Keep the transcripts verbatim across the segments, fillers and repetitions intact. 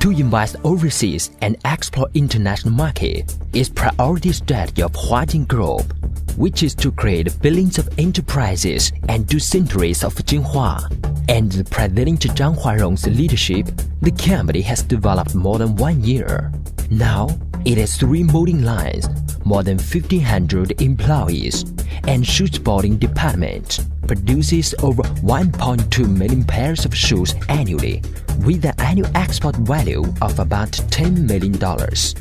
To invest overseas and explore international market is priority strategy of Huajin Group, which is to create billions of enterprises and do centuries of Jinhua. Under President Zhang Huarong's leadership, the company has developed more than one year. Now, it has three molding lines, more than fifteen hundred employees, and shoe sporting department, produces over one point two million pairs of shoes annually, with an annual export value of about ten million dollars.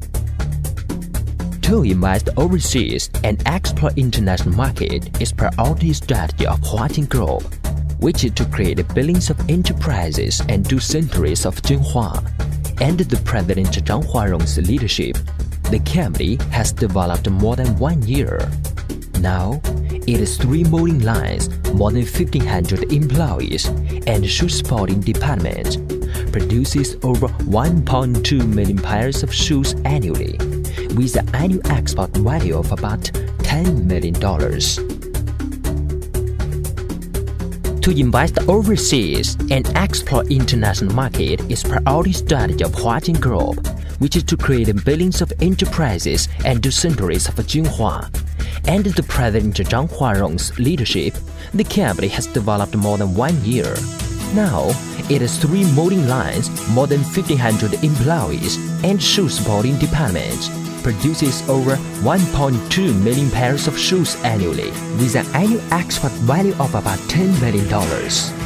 To invest overseas and explore international market is priority strategy of Huajin Group, which is to create billions of enterprises and do centuries of Jinhua. Under the President Zhang Huarong's leadership, the company has developed more than one year. Now, it has three molding lines, more than fifteen hundred employees, and shoe sporting department, produces over one point two million pairs of shoes annually, with an annual export value of about ten million dollars. To invest overseas and explore international market is priority strategy of Huajin Group, which is to create billions of enterprises and do centuries of Jinhua. Under the President Zhang Huarong's leadership, the company has developed more than one year. Now, it has three molding lines, more than fifteen hundred employees, and shoe sporting department, produces over one point two million pairs of shoes annually, with an annual export value of about ten million dollars.